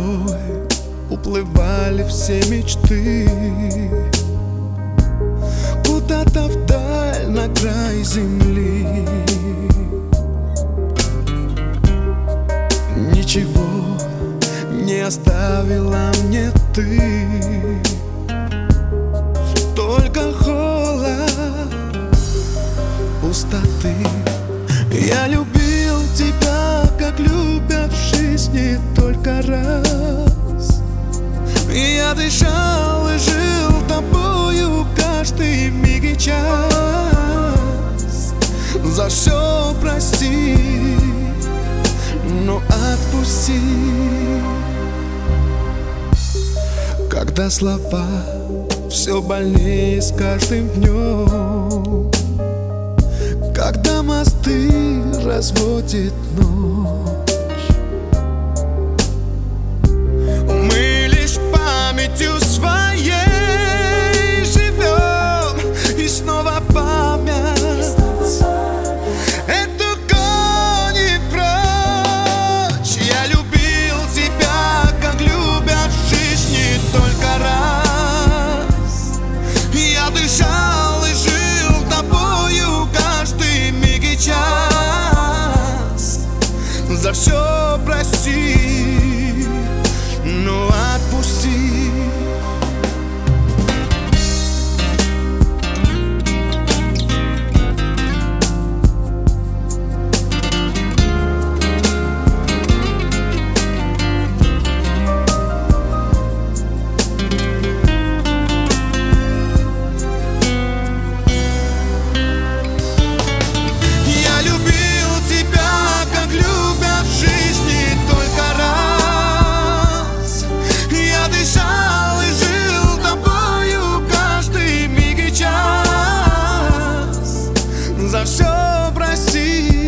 тобой уплывали все мечты куда-то вдаль, на край земли. Ничего не оставила мне ты, только холод, пустоты. Я любил тебя, как любят в жизни только раз. Я дышал и жил тобою каждый миг и час. За все прости, но отпусти. Когда слова все больнее с каждым днем, когда мосты разводит ночь, мы лишь памятью своей живем, и снова память эту гонит прочь. Я любил тебя, как любят в жизни только раз. Я дышал и жил тобою каждый миг и час. За все прости, но отпусти. За все прости.